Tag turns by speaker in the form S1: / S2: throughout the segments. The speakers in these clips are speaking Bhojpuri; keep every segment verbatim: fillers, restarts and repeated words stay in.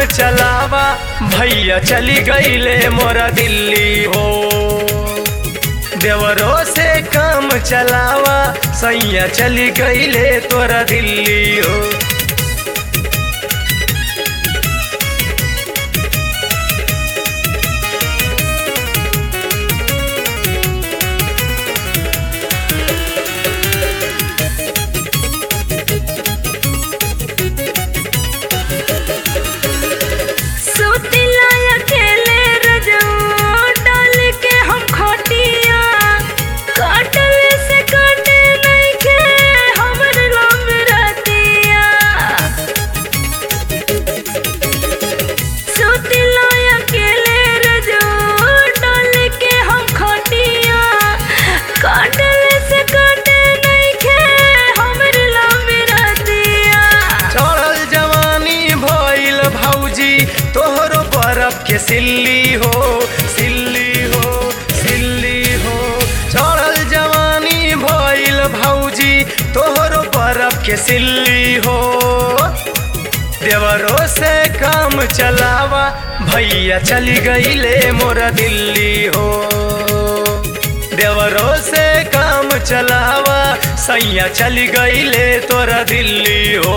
S1: चलावा भैया चली गईले मोरा दिल्ली हो। देवरों से काम चलावा सैया चली गईले तोरा दिल्ली हो। तोहरो बर्फ के सिल्ली हो सिल्ली हो सिल्ली हो। चढ़ल जवानी भइल भौजी तोहरो बर्फ के सिल्ली हो। देवरों से काम चलावा भैया चली गईले मोरा दिल्ली हो। देवरों से काम चलावा सैया चली गईले तोरा दिल्ली हो।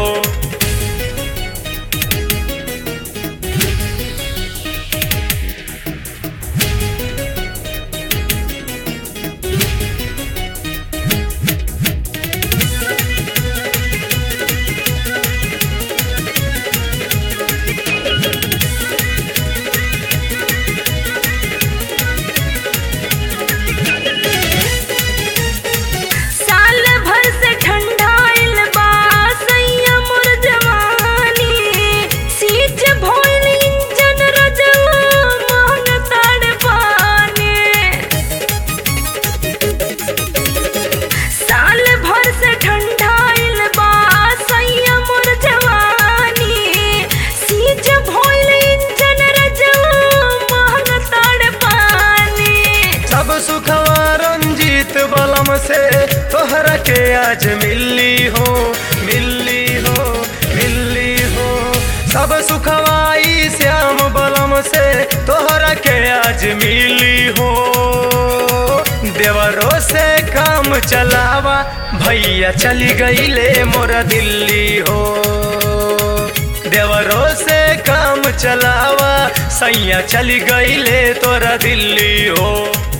S1: बलम से तोहरा के आज मिली हो मिली हो मिली हो। सब सुखवाई श्याम बलम से तोहरा के आज मिली हो। देवरों से काम चलावा भैया चली गईले मोरा दिल्ली हो। देवरों से काम चलावा सैया चली गईले तोरा दिल्ली हो।